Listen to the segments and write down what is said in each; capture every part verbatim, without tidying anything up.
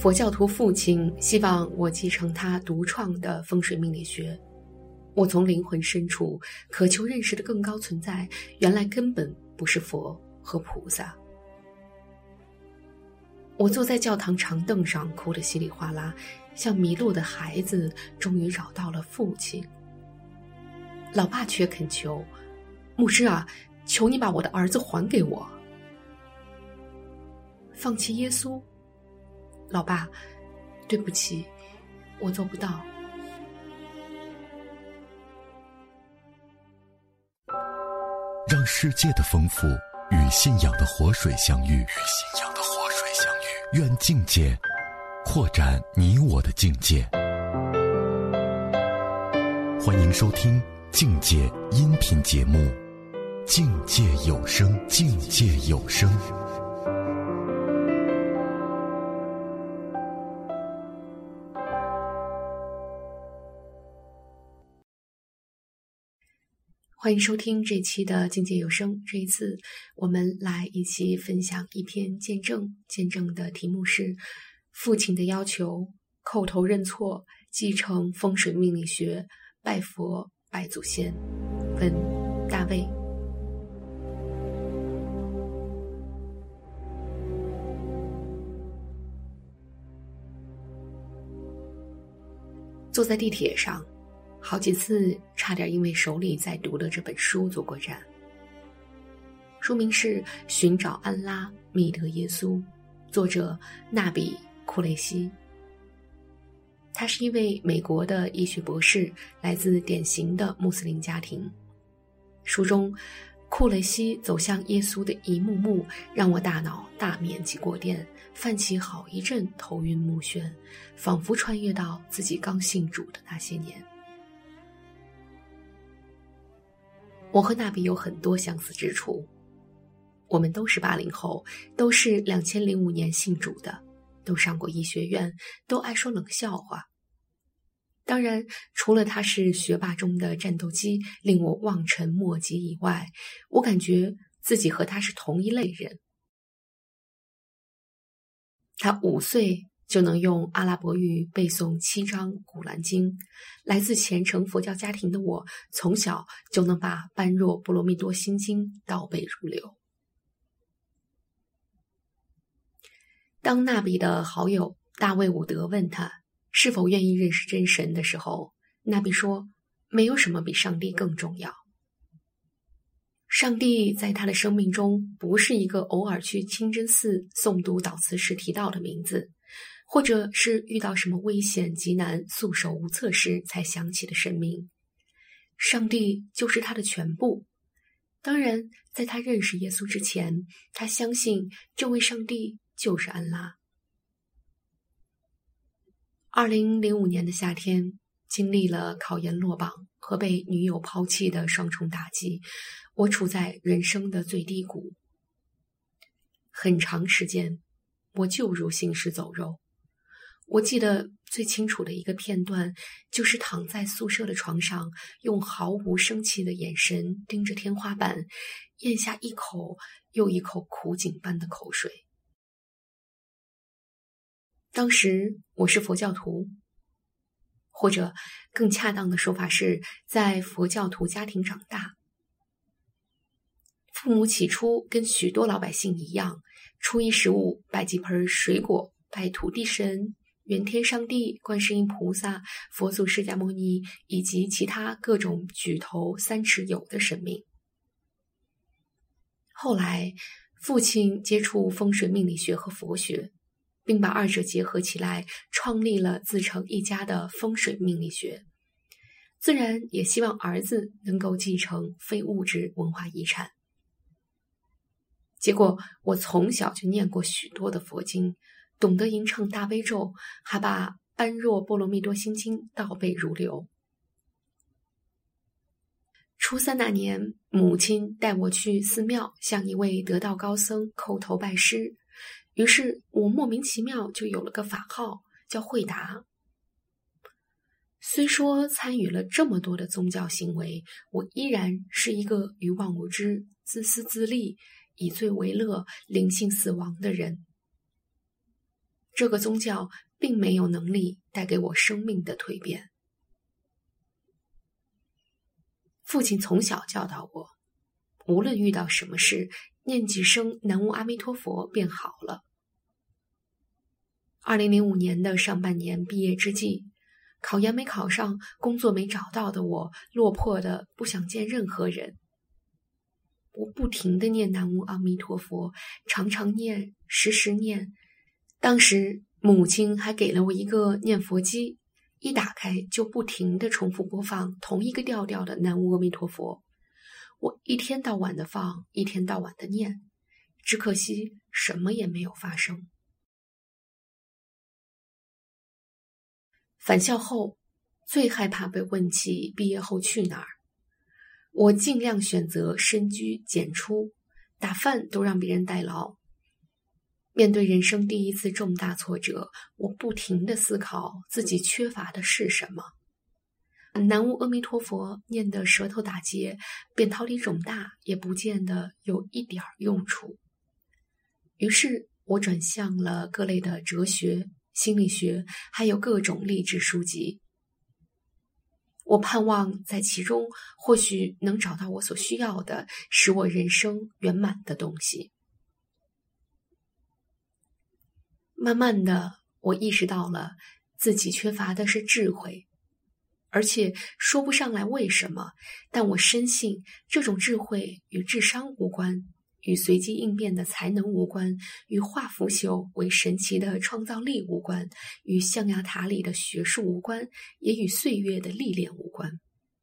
佛教徒父亲希望我继承他独创的风水命理学。我从灵魂深处渴求认识的更高存在，原来根本不是佛和菩萨。我坐在教堂长凳上，哭得稀里哗啦，像迷路的孩子终于找到了父亲。老爸却恳求，牧师啊，求你把我的儿子还给我。放弃耶稣？老爸，对不起，我做不到。 让世界的丰富与信仰的活水相遇，与信仰的活水相遇。愿境界扩展你我的境界。欢迎收听境界音频节目《境界有声》，境界有声。 欢迎收听这期的境界有声。这一次我们来一起分享一篇见证，见证的题目是父亲的要求，叩头认错，继承风水命理学，拜佛拜祖先。文大卫。坐在地铁上，好几次差点因为手里在读的这本书坐过站。书名是《寻找安拉，觅得耶稣》，作者纳比库雷西。他是一位美国的医学博士，来自典型的穆斯林家庭。书中库雷西走向耶稣的一幕幕，让我大脑大面积过电，泛起好一阵头晕目眩，仿佛穿越到自己刚信主的那些年。我和纳比有很多相似之处，我们都是八零后，都是两千零五年信主的，都上过医学院，都爱说冷笑话。当然，除了他是学霸中的战斗机，令我望尘莫及以外，我感觉自己和他是同一类人。他五岁就能用阿拉伯语背诵七章古兰经，来自虔诚佛教家庭的我，从小就能把般若波罗蜜多心经倒背如流。当纳比的好友大卫伍德问他是否愿意认识真神的时候，纳比说，没有什么比上帝更重要。上帝在他的生命中不是一个偶尔去清真寺诵读祷词时提到的名字，或者是遇到什么危险急难束手无策时才想起的神明。上帝就是他的全部。当然，在他认识耶稣之前，他相信这位上帝就是安拉。二零零五年的夏天，经历了考研落榜和被女友抛弃的双重打击，我处在人生的最低谷。很长时间，我就如行尸走肉。我记得最清楚的一个片段，就是躺在宿舍的床上，用毫无生气的眼神盯着天花板，咽下一口又一口苦井般的口水。当时我是佛教徒，或者更恰当的说法是在佛教徒家庭长大。父母起初跟许多老百姓一样，初一十五拜几盆水果，拜土地神、元天上帝、观世音菩萨、佛祖释迦牟尼以及其他各种举头三尺有的神明。后来父亲接触风水命理学和佛学，并把二者结合起来，创立了自成一家的风水命理学，自然也希望儿子能够继承非物质文化遗产。结果我从小就念过许多的佛经，懂得吟唱大悲咒，还把般若波罗蜜多心经倒背如流。初三那年，母亲带我去寺庙向一位得道高僧叩头拜师，于是我莫名其妙就有了个法号，叫慧达。虽说参与了这么多的宗教行为，我依然是一个愚妄无知、自私自利、以罪为乐、灵性死亡的人。 这个宗教并没有能力带给我生命的蜕变。父亲从小教导我，无论遇到什么事，念几声南无阿弥陀佛便好了。二零零五年的上半年毕业之际，考研没考上，工作没找到的我，落魄的不想见任何人。我不停地念南无阿弥陀佛，常常念，时时念。当时母亲还给了我一个念佛机，一打开就不停地重复播放同一个调调的南无阿弥陀佛。我一天到晚的放，一天到晚的念，只可惜什么也没有发生。返校后，最害怕被问起毕业后去哪儿。我尽量选择深居简出，打饭都让别人代劳。面对人生第一次重大挫折，我不停地思考自己缺乏的是什么。南无阿弥陀佛念得舌头打结，扁桃体肿大，也不见得有一点用处。于是我转向了各类的哲学、心理学，还有各种励志书籍。我盼望在其中或许能找到我所需要的，使我人生圆满的东西。慢慢的，我意识到了自己缺乏的是智慧，而且说不上来为什么，但我深信这种智慧与智商无关，与随机应变的才能无关，与化腐朽为神奇的创造力无关，与象牙塔里的学术无关，也与岁月的历练无关。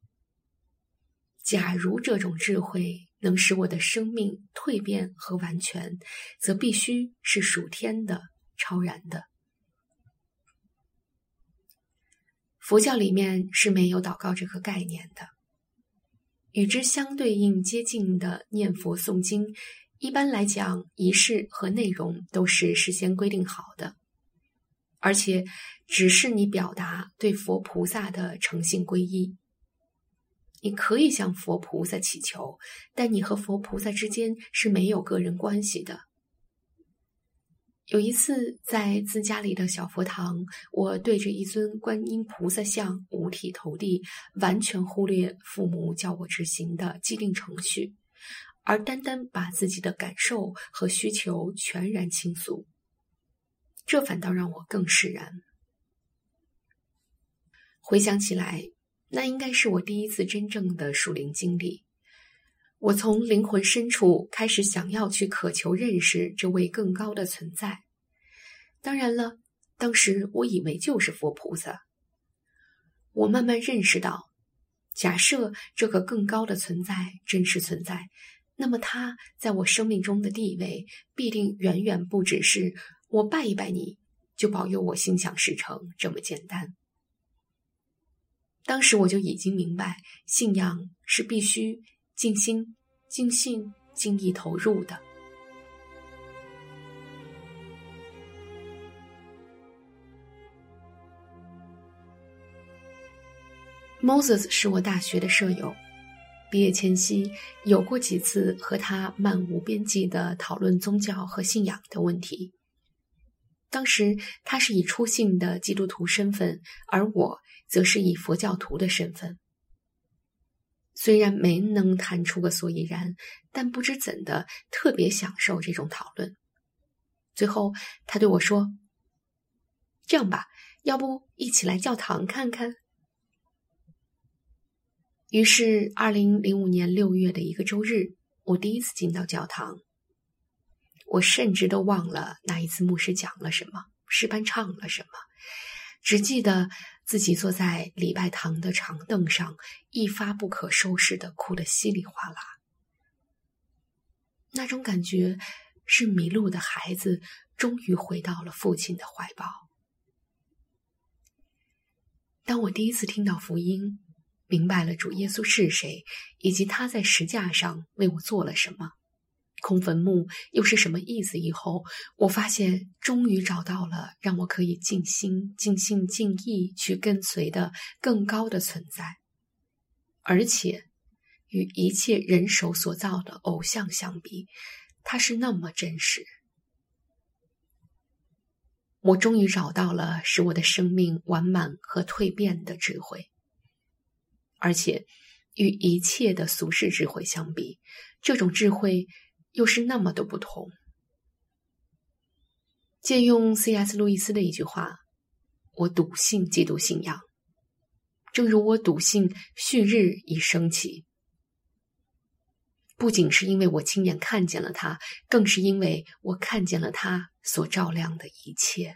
假如这种智慧能使我的生命蜕变和完全，则必须是属天的、超然的。佛教里面是没有祷告这个概念的。与之相对应接近的念佛诵经，一般来讲仪式和内容都是事先规定好的，而且只是你表达对佛菩萨的诚信皈依。你可以向佛菩萨祈求，但你和佛菩萨之间是没有个人关系的。有一次在自家里的小佛堂，我对着一尊观音菩萨像五体投地，完全忽略父母叫我执行的既定程序，而单单把自己的感受和需求全然倾诉。这反倒让我更释然。回想起来，那应该是我第一次真正的属灵经历。我从灵魂深处开始想要去渴求认识这位更高的存在。当然了，当时我以为就是佛菩萨。我慢慢认识到，假设这个更高的存在真实存在，那么他在我生命中的地位必定远远不只是我拜一拜你就保佑我心想事成这么简单。当时我就已经明白，信仰是必须尽心、尽性、尽意投入的。Moses 是我大学的舍友，毕业前夕有过几次和他漫无边际的讨论宗教和信仰的问题。当时他是以初信的基督徒身份，而我则是以佛教徒的身份。虽然没能谈出个所以然，但不知怎的特别享受这种讨论。最后他对我说，这样吧，要不一起来教堂看看。于是二零零五年六月的一个周日，我第一次进到教堂。我甚至都忘了那一次牧师讲了什么，诗班唱了什么，只记得自己坐在礼拜堂的长凳上，一发不可收拾地哭得稀里哗啦。那种感觉是迷路的孩子终于回到了父亲的怀抱。当我第一次听到福音，明白了主耶稣是谁，以及他在十架上为我做了什么，空坟墓又是什么意思以后，我发现终于找到了让我可以尽心、尽性、尽意去跟随的更高的存在，而且与一切人手所造的偶像相比，它是那么真实。 我终于找到了使我的生命完满和蜕变的智慧。而且与一切的俗世智慧相比，这种智慧又是那么的不同。借用 C S 路易斯的一句话，我笃信基督信仰，正如我笃信旭日已升起。不仅是因为我亲眼看见了它，更是因为我看见了它所照亮的一切。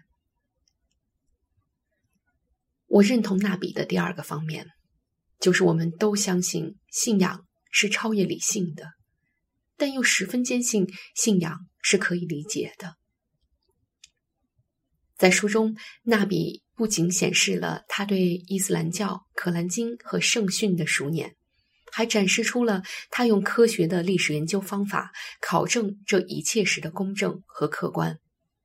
我认同纳比的第二个方面，就是我们都相信信仰是超越理性的，但又十分坚信信仰是可以理解的。在书中，纳比不仅显示了他对伊斯兰教、可兰经和圣训的熟稔，还展示出了他用科学的历史研究方法考证这一切时的公正和客观。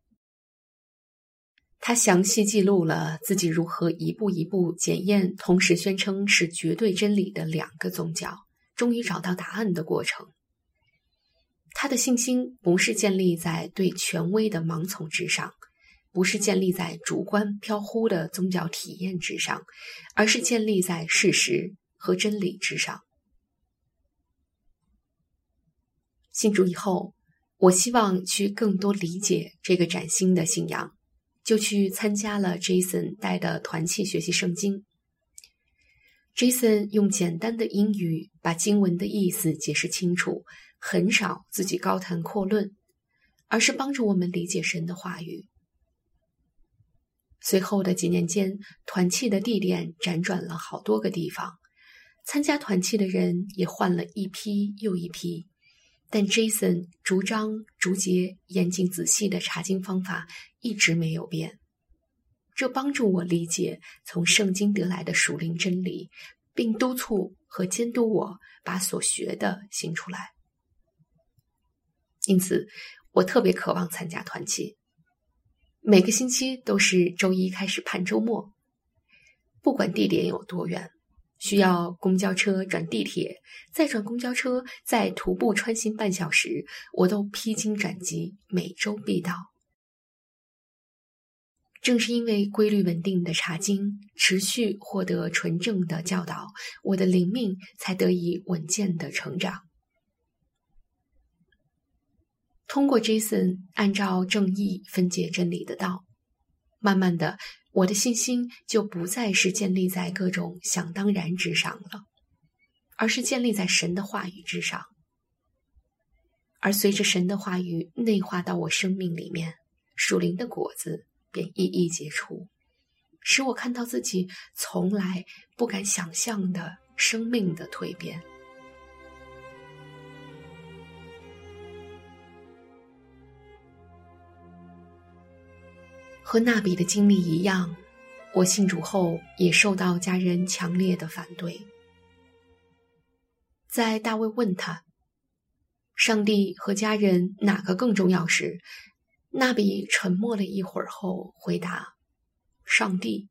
他详细记录了自己如何一步一步检验同时宣称是绝对真理的两个宗教，终于找到答案的过程。他的信心不是建立在对权威的盲从之上，不是建立在主观飘忽的宗教体验之上，而是建立在事实和真理之上。信主以后，我希望去更多理解这个崭新的信仰，就去参加了 Jason 带的团契学习圣经。Jason 用简单的英语把经文的意思解释清楚，很少自己高谈阔论，而是帮助我们理解神的话语。随后的几年间，团契的地点辗转了好多个地方，参加团契的人也换了一批又一批，但 Jason 逐章逐节严谨仔细的查经方法一直没有变。这帮助我理解从圣经得来的属灵真理，并督促和监督我把所学的行出来。因此，我特别渴望参加团契。每个星期都是周一开始盼周末，不管地点有多远，需要公交车转地铁，再转公交车，再徒步穿行半小时，我都披荆斩棘，每周必到。正是因为规律稳定的查经，持续获得纯正的教导，我的灵命才得以稳健的成长。通过 Jason 按照正义分解真理的道，慢慢的，我的信心就不再是建立在各种想当然之上了，而是建立在神的话语之上。而随着神的话语内化到我生命里面，属灵的果子便一一结出，使我看到自己从来不敢想象的生命的蜕变。和纳比的经历一样，我信主后也受到家人强烈的反对。在大卫问他，上帝和家人哪个更重要时，纳比沉默了一会儿后回答：上帝。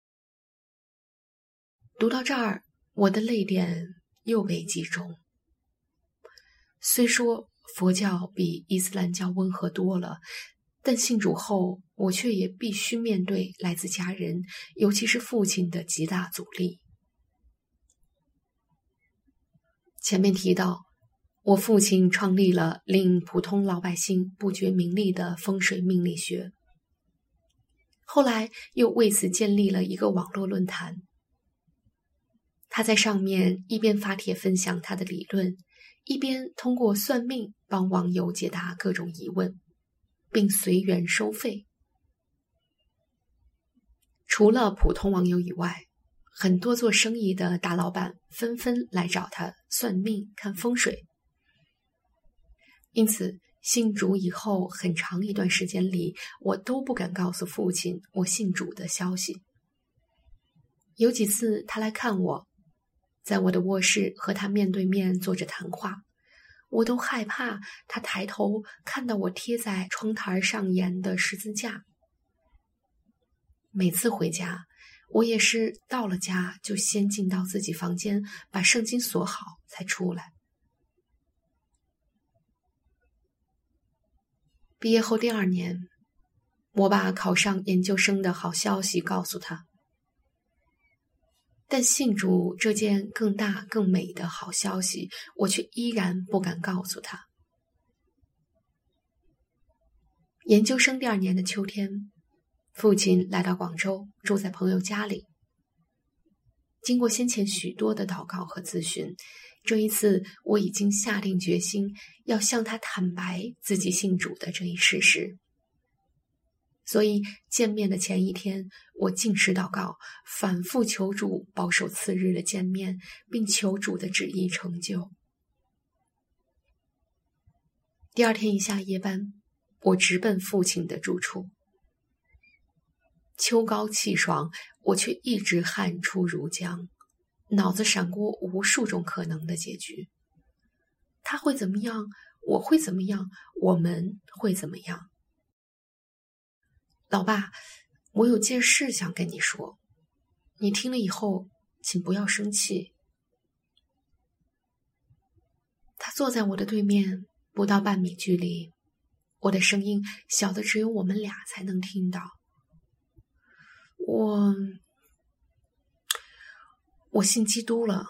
读到这儿，我的泪点又被击中。虽说佛教比伊斯兰教温和多了，但信主后，我却也必须面对来自家人，尤其是父亲的极大阻力。前面提到，我父亲创立了令普通老百姓不觉名利的风水命理学，后来又为此建立了一个网络论坛。他在上面一边发帖分享他的理论，一边通过算命帮网友解答各种疑问，并随缘收费。除了普通网友以外，很多做生意的大老板纷纷来找他算命看风水。因此，信主以后很长一段时间里，我都不敢告诉父亲我信主的消息。有几次他来看我，在我的卧室和他面对面坐着谈话，我都害怕他抬头看到我贴在窗台上沿的十字架。每次回家，我也是到了家就先进到自己房间，把圣经锁好才出来。毕业后第二年， 我把考上研究生的好消息告诉他，但信主这件更大更美的好消息，我却依然不敢告诉他。研究生第二年的秋天，父亲来到广州，住在朋友家里。经过先前许多的祷告和咨询，这一次我已经下定决心要向他坦白自己信主的这一事实。所以见面的前一天，我禁食祷告，反复求主保守次日的见面，并求主的旨意成就。第二天一下夜班，我直奔父亲的住处。秋高气爽，我却一直汗出如浆，脑子闪过无数种可能的结局。他会怎么样？我会怎么样？我们会怎么样？老爸，我有件事想跟你说，你听了以后，请不要生气。他坐在我的对面，不到半米距离，我的声音小的只有我们俩才能听到。我，我信基督了。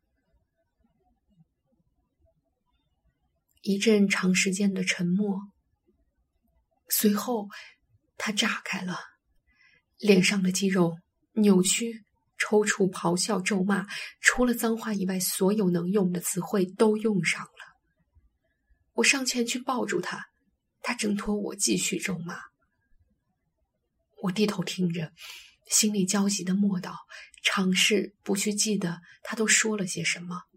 一阵长时间的沉默，随后他炸开了，脸上的肌肉扭曲、抽搐、咆哮、咒骂，除了脏话以外，所有能用的词汇都用上了。我上前去抱住他，他挣脱我，继续咒骂。我低头听着，心里焦急的默祷，尝试不去记得他都说了些什么。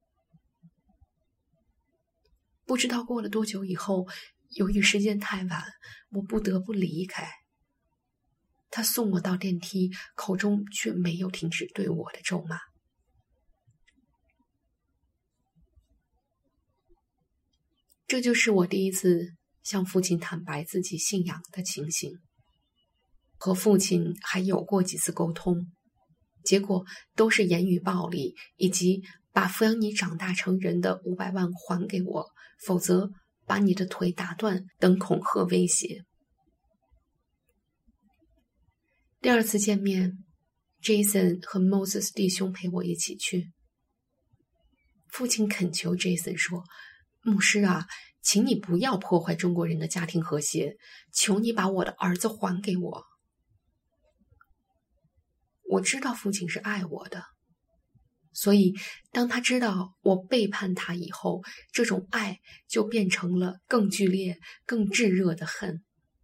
不知道过了多久以后，由于时间太晚，我不得不离开。他送我到电梯，口中却没有停止对我的咒骂。这就是我第一次向父亲坦白自己信仰的情形。和父亲还有过几次沟通，结果都是言语暴力，以及把抚养你长大成人的五百万还给我，否则把你的腿打断等恐吓威胁。第二次见面 Jason 和 Moses 弟兄陪我一起去。父亲恳求 Jason 说，牧师啊，请你不要破坏中国人的家庭和谐，求你把我的儿子还给我。我知道父亲是爱我的，所以当他知道我背叛他以后，这种爱就变成了更剧烈、更炙热的恨。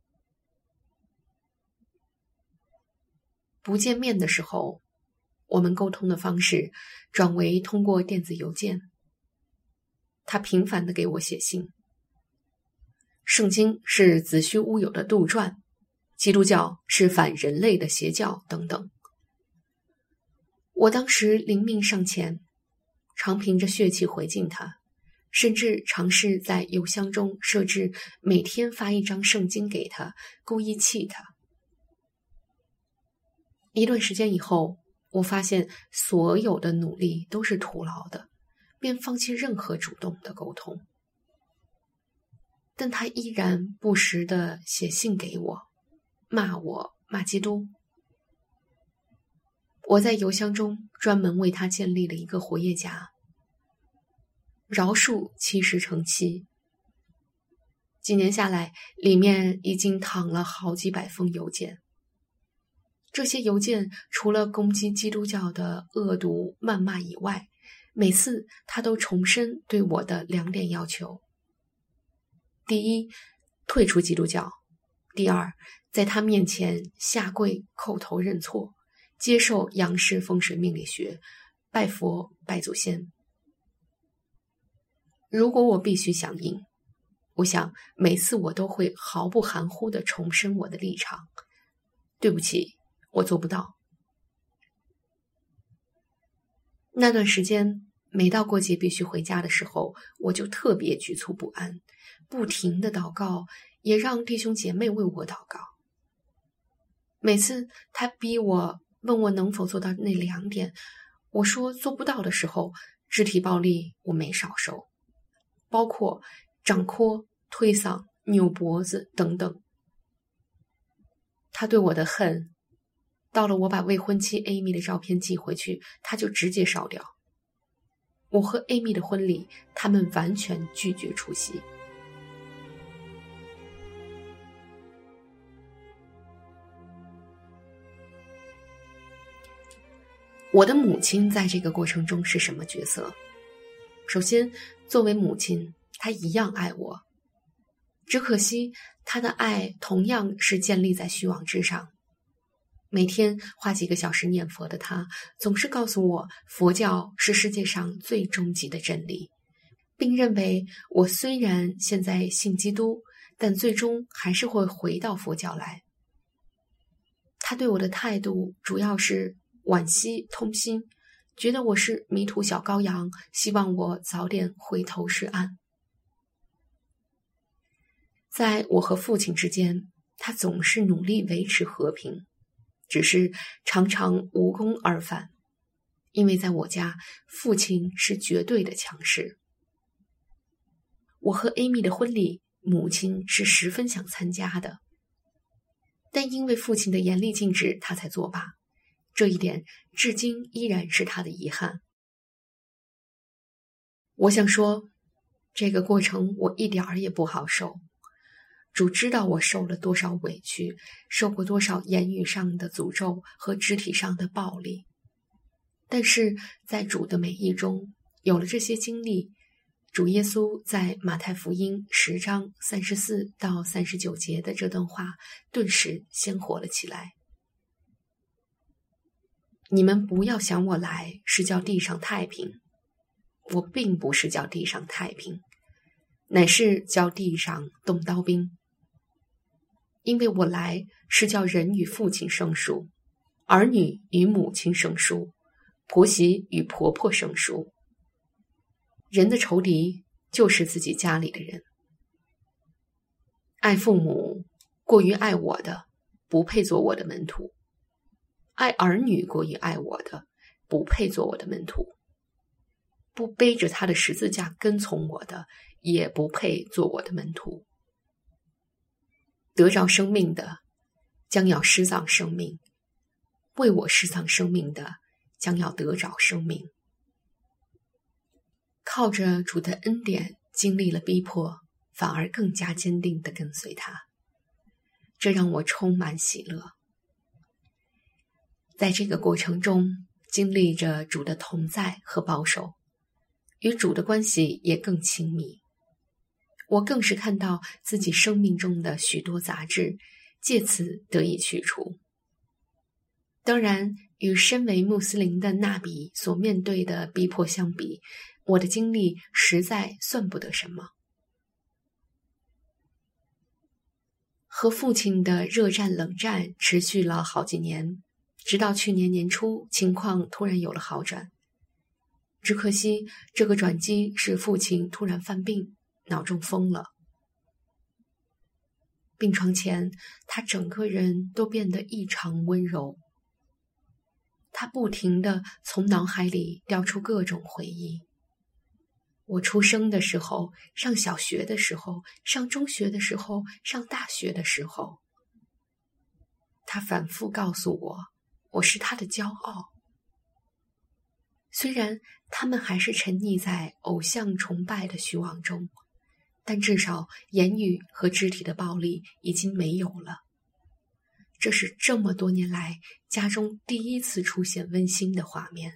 不见面的时候，我们沟通的方式转为通过电子邮件。他频繁地给我写信。圣经是子虚乌有的杜撰，基督教是反人类的邪教等等。我当时灵命尚浅，常凭着血气回敬他，甚至尝试在邮箱中设置每天发一张圣经给他，故意气他。一段时间以后，我发现所有的努力都是徒劳的，便放弃任何主动的沟通。但他依然不时地写信给我，骂我，骂基督。我在邮箱中专门为他建立了一个活页夹，饶恕七十乘七。几年下来，里面已经躺了好几百封邮件。这些邮件除了攻击基督教的恶毒谩骂以外，每次他都重申对我的两点要求：第一，退出基督教；第二，在他面前下跪叩头认错，接受杨氏风水命理学，拜佛拜祖先。如果我必须响应，我想每次我都会毫不含糊地重申我的立场。对不起，我做不到。那段时间，每到过节必须回家的时候，我就特别局促不安，不停地祷告，也让弟兄姐妹为我祷告。每次他逼我问我能否做到那两点，我说做不到的时候，肢体暴力我没少受，包括掌掴、推搡、扭脖子等等。 他对我的恨，到了我把未婚妻 Amy 的照片寄回去，他就直接烧掉。我和 Amy 的婚礼，他们完全拒绝出席。我的母亲在这个过程中是什么角色？首先，作为母亲，她一样爱我，只可惜她的爱同样是建立在虚妄之上。每天花几个小时念佛的她，总是告诉我佛教是世界上最终极的真理，并认为我虽然现在信基督，但最终还是会回到佛教来。她对我的态度主要是惋惜痛心，觉得我是迷途小羔羊，希望我早点回头是岸。在我和父亲之间，他总是努力维持和平，只是常常无功而返，因为在我家，父亲是绝对的强势。我和 Amy 的婚礼，母亲是十分想参加的，但因为父亲的严厉禁止，他才作罢。这一点至今依然是他的遗憾。我想说，这个过程我一点儿也不好受。主知道我受了多少委屈，受过多少言语上的诅咒和肢体上的暴力。但是在主的美意中，有了这些经历，主耶稣在马太福音十章三十四到三十九节的这段话顿时鲜活了起来。你们不要想我来是叫地上太平，我并不是叫地上太平，乃是叫地上动刀兵。因为我来是叫人与父亲生疏，儿女与母亲生疏，婆媳与婆婆生疏。人的仇敌就是自己家里的人。爱父母过于爱我的，不配做我的门徒；爱儿女过于爱我的，不配做我的门徒；不背着他的十字架跟从我的，也不配做我的门徒。得着生命的，将要失丧生命；为我失丧生命的，将要得着生命。靠着主的恩典，经历了逼迫，反而更加坚定地跟随他，这让我充满喜乐。在这个过程中，经历着主的同在和保守，与主的关系也更亲密。我更是看到自己生命中的许多杂质，借此得以去除。当然，与身为穆斯林的纳比所面对的逼迫相比，我的经历实在算不得什么。和父亲的热战冷战持续了好几年，直到去年年初，情况突然有了好转。只可惜，这个转机是父亲突然犯病，脑中风了。病床前，他整个人都变得异常温柔。他不停地从脑海里调出各种回忆。我出生的时候，上小学的时候，上中学的时候，上大学的时候。他反复告诉我，我是他的骄傲。虽然他们还是沉溺在偶像崇拜的虚妄中，但至少言语和肢体的暴力已经没有了。这是这么多年来家中第一次出现温馨的画面。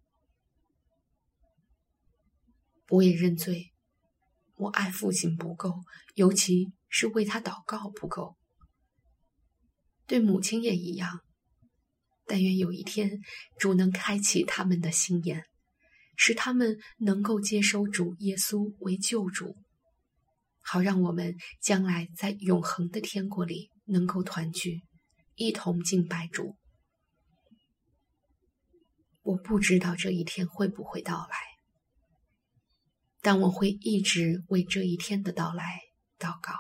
我也认罪，我爱父亲不够，尤其是为他祷告不够。对母亲也一样。但愿有一天，主能开启他们的心眼，使他们能够接收主耶稣为救主，好让我们将来在永恒的天国里能够团聚，一同敬拜主。我不知道这一天会不会到来，但我会一直为这一天的到来祷告。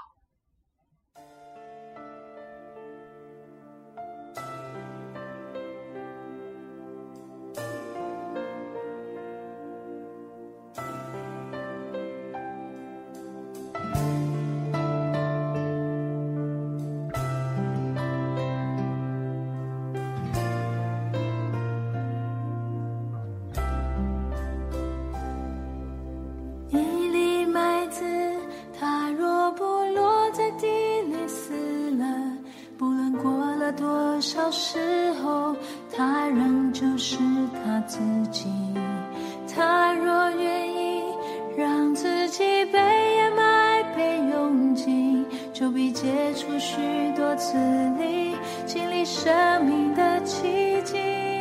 时候，他仍旧是他自己。他若愿意让自己被掩埋被拥挤，就必结出许多籽粒，经历生命的奇迹。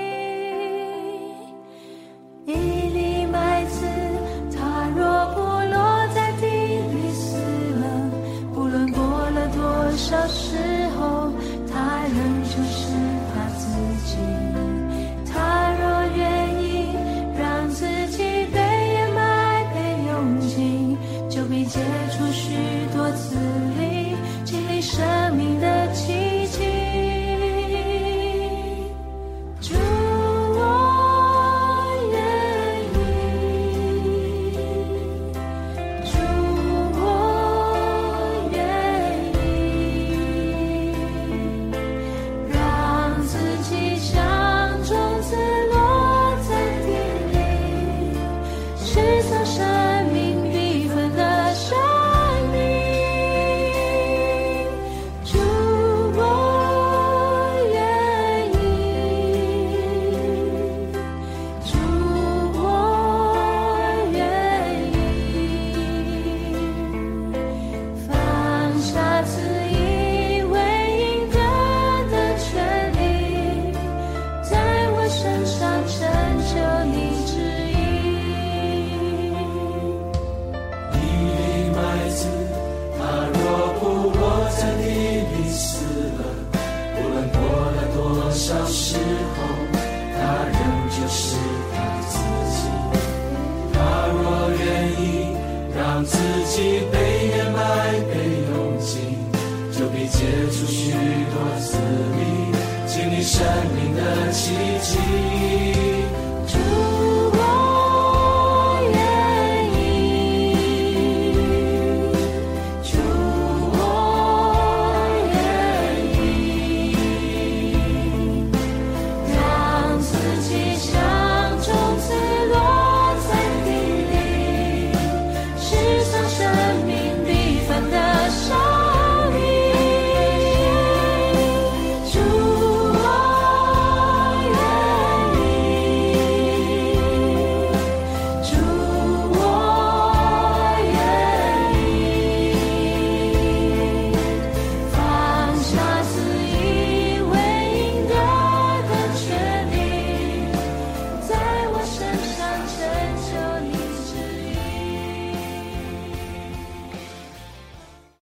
一粒麦子，它若不落在地里死了，不论过了多少时候，它仍旧是它自己。它若愿意让自己被掩埋被拥挤，就必结出许多籽粒，经历生命的奇迹。主自己被掩埋被拥挤，就必结出许多籽粒，经历生命的奇迹。